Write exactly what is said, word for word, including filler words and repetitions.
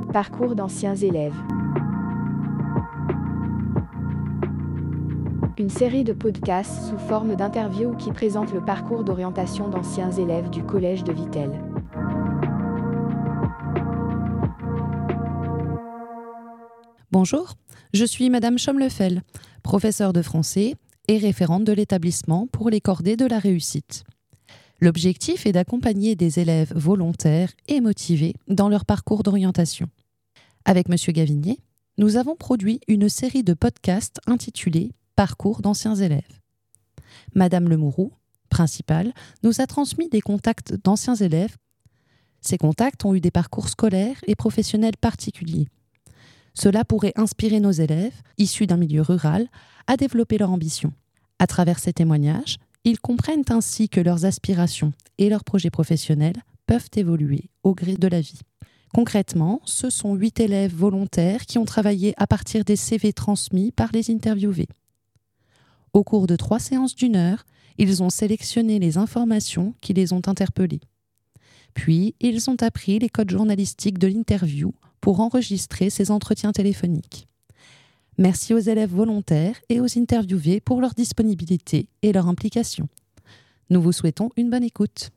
Parcours d'anciens élèves. Une série de podcasts sous forme d'interviews qui présentent le parcours d'orientation d'anciens élèves du collège de Vittel. Bonjour, je suis Madame Chomlefel, professeure de français et référente de l'établissement pour les cordées de la réussite. L'objectif est d'accompagner des élèves volontaires et motivés dans leur parcours d'orientation. Avec Monsieur Gavinier, nous avons produit une série de podcasts intitulés « Parcours d'anciens élèves ». Madame Lemouroux, principale, nous a transmis des contacts d'anciens élèves. Ces contacts ont eu des parcours scolaires et professionnels particuliers. Cela pourrait inspirer nos élèves, issus d'un milieu rural, à développer leur ambition. À travers ces témoignages, ils comprennent ainsi que leurs aspirations et leurs projets professionnels peuvent évoluer au gré de la vie. Concrètement, ce sont huit élèves volontaires qui ont travaillé à partir des C V transmis par les interviewés. Au cours de trois séances d'une heure, ils ont sélectionné les informations qui les ont interpellés. Puis, ils ont appris les codes journalistiques de l'interview pour enregistrer ces entretiens téléphoniques. Merci aux élèves volontaires et aux interviewés pour leur disponibilité et leur implication. Nous vous souhaitons une bonne écoute.